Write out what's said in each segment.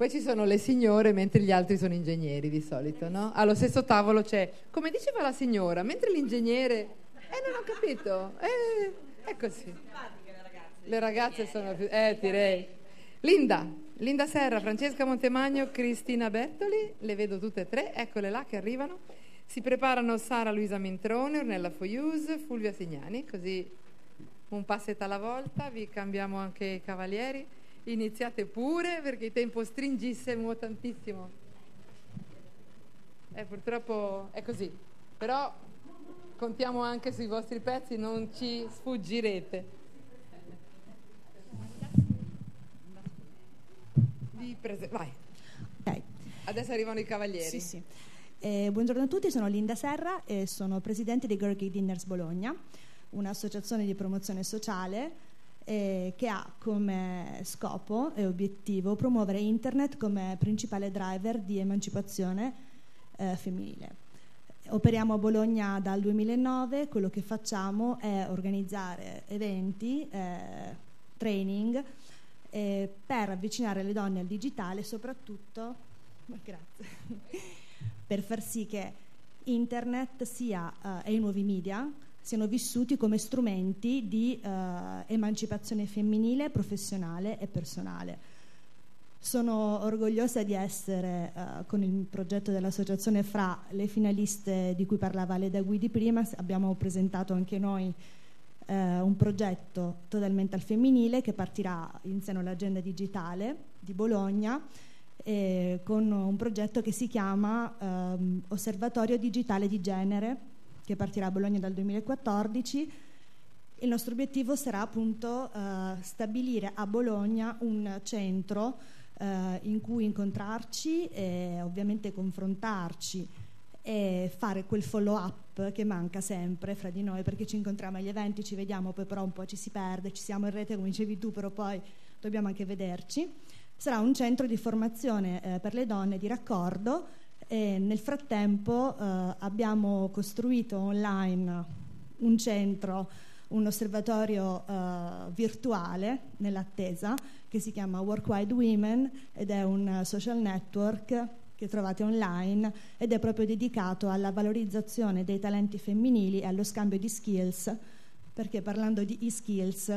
Poi ci sono le signore mentre gli altri sono ingegneri di solito, no? Allo stesso tavolo c'è, come diceva la signora, mentre l'ingegnere... non ho capito, è così. Le ragazze sono più... direi. Linda Serra, Francesca Montemagno, Cristina Bertoli, le vedo tutte e tre, eccole là che arrivano. Si preparano Sara Luisa Mintrone, Ornella Foius, Fulvia Signani, così un passetto alla volta, vi cambiamo anche i cavalieri. Iniziate pure perché il tempo stringissimo tantissimo. Purtroppo è così, però contiamo anche sui vostri pezzi, non ci sfuggirete. Vai. Okay. Adesso arrivano i cavalieri. Sì. Buongiorno a tutti, sono Linda Serra e sono presidente di Girl Gay Dinners Bologna, un'associazione di promozione sociale che ha come scopo e obiettivo promuovere internet come principale driver di emancipazione femminile. Operiamo a Bologna dal 2009, quello che facciamo è organizzare eventi, training per avvicinare le donne al digitale, soprattutto per far sì che internet e i nuovi media siano vissuti come strumenti di emancipazione femminile, professionale e personale. Sono orgogliosa di essere con il progetto dell'associazione fra le finaliste di cui parlava Leda Guidi prima. Abbiamo presentato anche noi un progetto totalmente al femminile che partirà in seno all'agenda digitale di Bologna con un progetto che si chiama Osservatorio Digitale di Genere, che partirà a Bologna dal 2014. Il nostro obiettivo sarà appunto stabilire a Bologna un centro in cui incontrarci e ovviamente confrontarci e fare quel follow up che manca sempre fra di noi, perché ci incontriamo agli eventi, ci vediamo, poi però un po' ci si perde, ci siamo in rete come dicevi tu, però poi dobbiamo anche vederci. Sarà un centro di formazione per le donne, di raccordo, e nel frattempo abbiamo costruito online un centro, un osservatorio virtuale nell'attesa che si chiama Work Wide Women ed è un social network che trovate online ed è proprio dedicato alla valorizzazione dei talenti femminili e allo scambio di skills, perché parlando di e-skills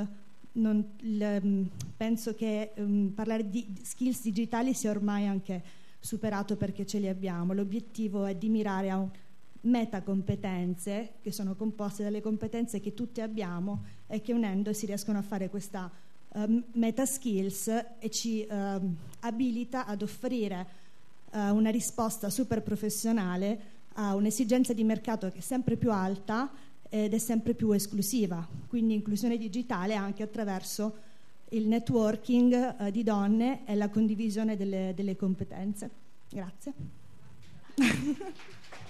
penso che parlare di skills digitali sia ormai anche superato, perché ce li abbiamo. L'obiettivo è di mirare a metacompetenze che sono composte dalle competenze che tutti abbiamo e che unendo si riescono a fare questa meta skills e ci abilita ad offrire una risposta super professionale a un'esigenza di mercato che è sempre più alta ed è sempre più esclusiva, quindi inclusione digitale anche attraverso il networking di donne e la condivisione delle competenze. Grazie.